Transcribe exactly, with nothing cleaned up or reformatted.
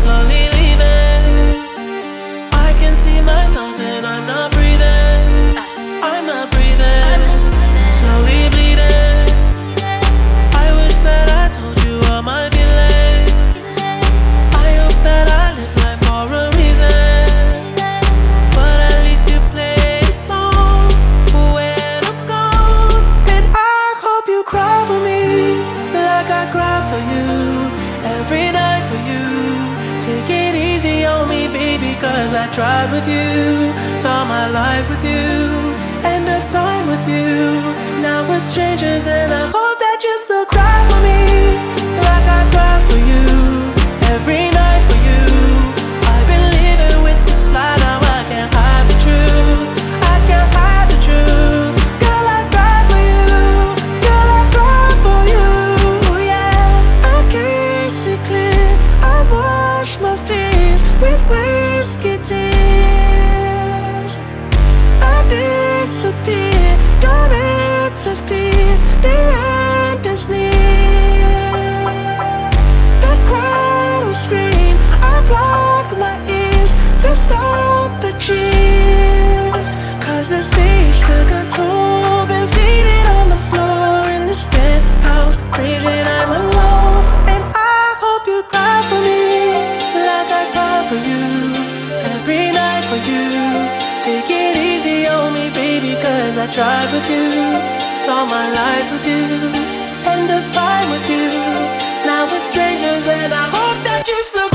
slowly leaving. I can see myself and I'm not breathing. I'm not breathing. Slowly bleeding. I wish that I told you all my feelings. I hope that I live life for a reason. But at least you play a song when I'm gone. And I hope you cry for me like I cry for you. Every night for you. Take it easy on me, baby, cause I tried with you. Saw my life with you. End of time with you. Now we're strangers and I hope that you still cry for me like I cry for you. Every night for you. I've been living with this lie, now I can't hide the truth. I can't hide the truth. Girl, I cry for you. Girl, I cry for you. Yeah, I kiss it clear. I wash my fears with whiskey tears. I disappear, don't interfere. The end is near. The crowd will scream. I block my ears to stop the cheers. Cause the stage took a toll. Been faded on the floor in this penthouse. Crazy, I'm alone. And I hope you cry for me like I cry for you. Every night for you. Take it easy on me, baby, cause I tried with you. Saw my life with you. End of time with you. Now we're strangers and I hope that you still